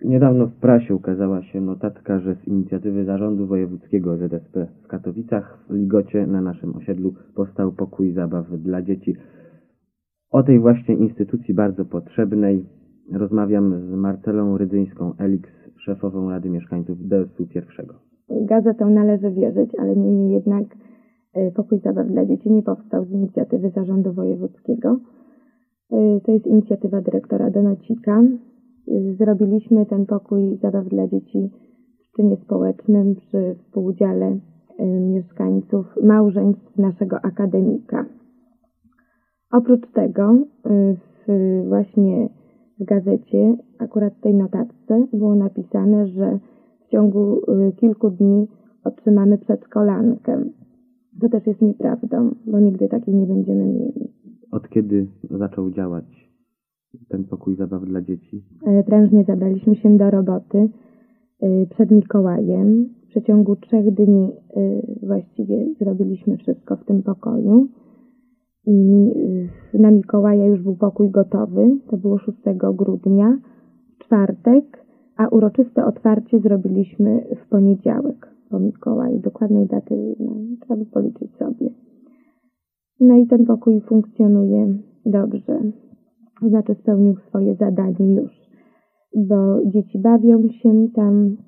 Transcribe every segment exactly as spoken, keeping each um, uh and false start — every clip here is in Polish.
Niedawno w prasie ukazała się notatka, że z inicjatywy Zarządu Wojewódzkiego Z S P w Katowicach w Ligocie na naszym osiedlu powstał pokój zabaw dla dzieci. O tej właśnie instytucji bardzo potrzebnej rozmawiam z Marcelą Rydzyńską-Eliks, szefową Rady Mieszkańców D S U pierwszego. Gazetą należy wierzyć, ale niemniej jednak pokój zabaw dla dzieci nie powstał z inicjatywy Zarządu Wojewódzkiego. To jest inicjatywa dyrektora Donocika. Zrobiliśmy ten pokój zabaw dla dzieci w czynie społecznym przy współudziale mieszkańców małżeństw naszego akademika. Oprócz tego w, właśnie w gazecie, akurat w tej notatce, było napisane, że w ciągu kilku dni otrzymamy przedszkolankę. To też jest nieprawdą, bo nigdy takiej nie będziemy mieli. Od kiedy zaczął działać ten pokój zabaw dla dzieci? Prężnie zabraliśmy się do roboty przed Mikołajem. W przeciągu trzech dni właściwie zrobiliśmy wszystko w tym pokoju. I na Mikołaja już był pokój gotowy. To było szóstego grudnia, w czwartek, a uroczyste otwarcie zrobiliśmy w poniedziałek po Mikołaju. Dokładnej daty no, trzeba by policzyć sobie. No i ten pokój funkcjonuje dobrze. Znaczy spełnił swoje zadanie już, bo dzieci bawią się tam,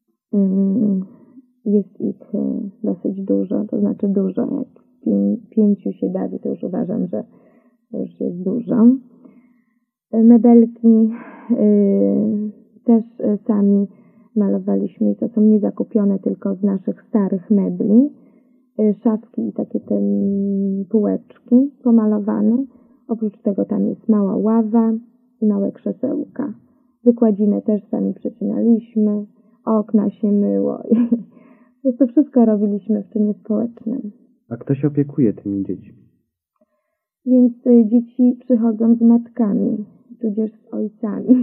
jest ich dosyć dużo, to znaczy dużo, jak pięciu się bawi, to już uważam, że to już jest dużo. Mebelki też sami malowaliśmy i to są nie zakupione tylko z naszych starych mebli, szafki i takie te półeczki pomalowane. Oprócz tego tam jest mała ława i małe krzesełka. Wykładzinę też sami przecinaliśmy, okna się myło. I to wszystko robiliśmy w czynie społecznym. A kto się opiekuje tymi dziećmi? Więc dzieci przychodzą z matkami, tudzież z ojcami.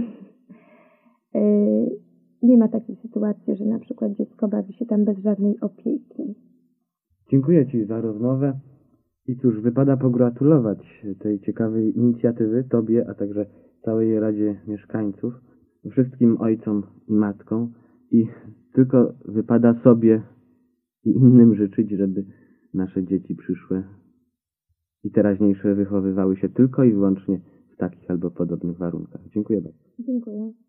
Nie ma takiej sytuacji, że na przykład dziecko bawi się tam bez żadnej opieki. Dziękuję Ci za rozmowę. I cóż, wypada pogratulować tej ciekawej inicjatywy Tobie, a także całej Radzie Mieszkańców, wszystkim ojcom i matkom i tylko wypada sobie i innym życzyć, żeby nasze dzieci przyszłe i teraźniejsze wychowywały się tylko i wyłącznie w takich albo podobnych warunkach. Dziękuję bardzo. Dziękuję.